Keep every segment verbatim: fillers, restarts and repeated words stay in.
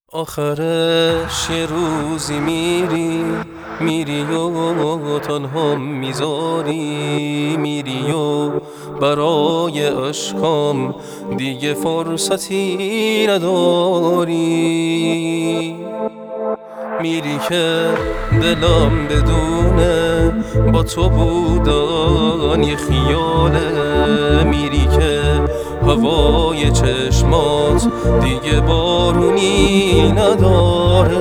آخرش یه روزی میری میری و تنها میذاری میری و برای عشقم دیگه فرصتی نداری. میری که دلم بدونه با تو بودن یه خیاله، میری که هوای چشمات دیگه بارونی نداره.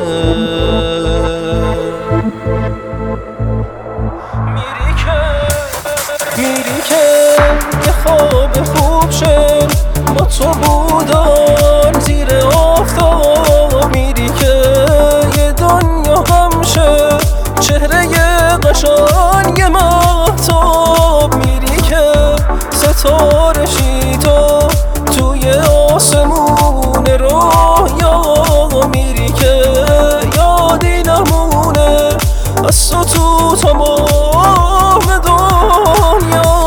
میری که میری که یه خواب خوب شه با تو بودن زیر آفتاب، میری که یه دنیا همشه چهره قشنگ مهتاب، میری که ستاره شی تو توی آسمون رویا، میری که یادی نمونه از تو تو تمام دنیا.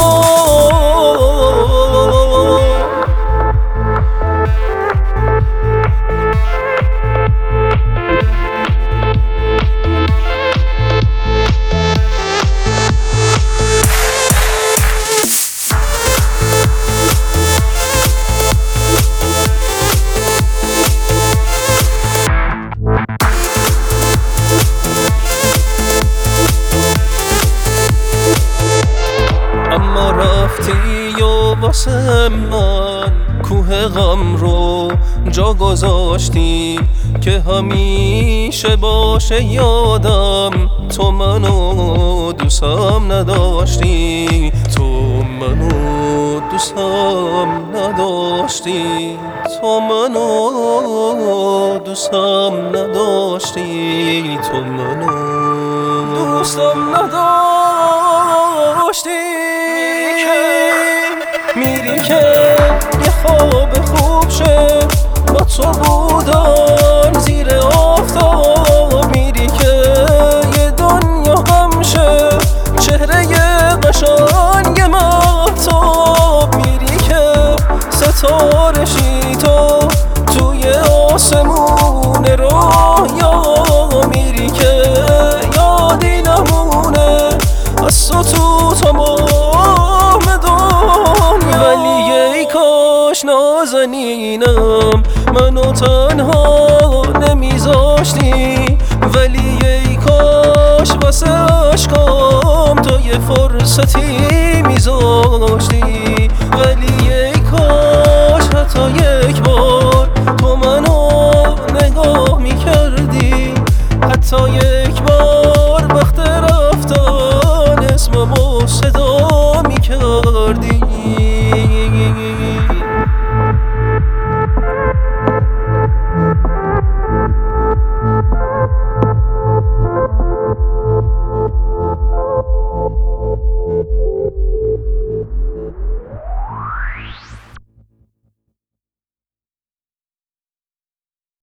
اما رفتی و واسه من کوه غم رو جا گذاشتی که همیشه باشه یادم تو منو دوستم نداشتی، تو منو دوستم نداشتی، تو منو دوستم نداشتی، تو منو دوستم نداشتی. میری که یه خواب خوب شه با تو بودن زیر آفتاب، میری که یه دنیا همشه چهره قشنگ مهتاب، میری که ستاره شی تو توی آسمون رویا، میری که یادی نمونه از تو تو تمام دنیا. ولی ای کاش نازنینم منو تنها نمیذاشتی، ولی ای کاش واسه عشقم تو یه فرصتی